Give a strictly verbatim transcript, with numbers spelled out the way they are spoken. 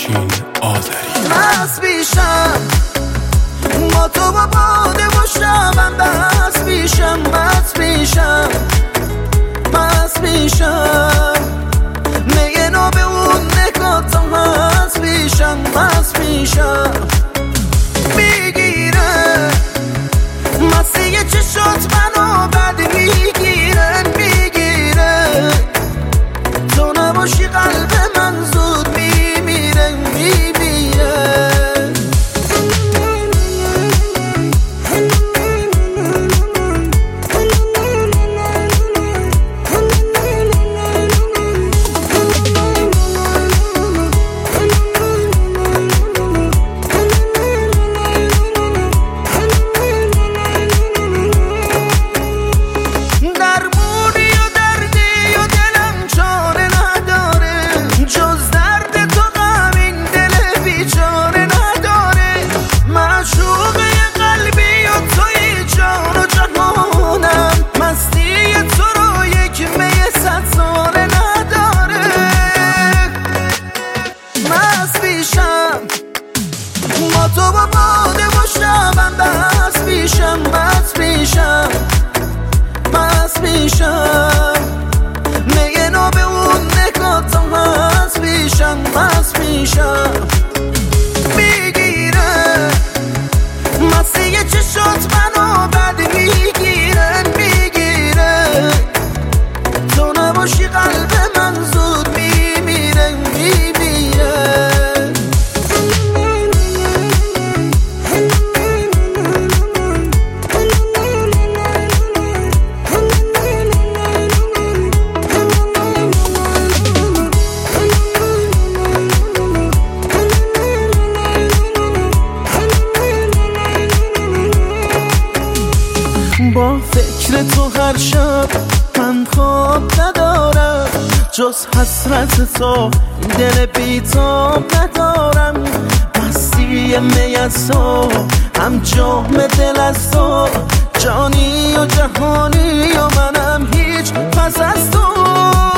افشین آذری. مست میشم با تو با باده و شبم، بس میشم مست میشم مست میشم میگه نو به اون نگاتم، مست میشم مست میشم میگیره مسیح چشات منو بد میگیره میگیره تو نباشی قلب من زود میمیره میمیره. با تو با باده و شبم بس میشم بس میشم بس میشم میگه نو به اون نگاتم، بس میشم بس میشم میگیره مسیح چشات منو بد میگیره میگیره تو نباشی قلب من زود میمیره میمیره. با فکر تو هر شب من خواب ندارم، جز حسرت تو دل بیتاب ندارم. مستی می از تو هم جام دل از تو، جانی و جهانی و منم هیچ پس از تو.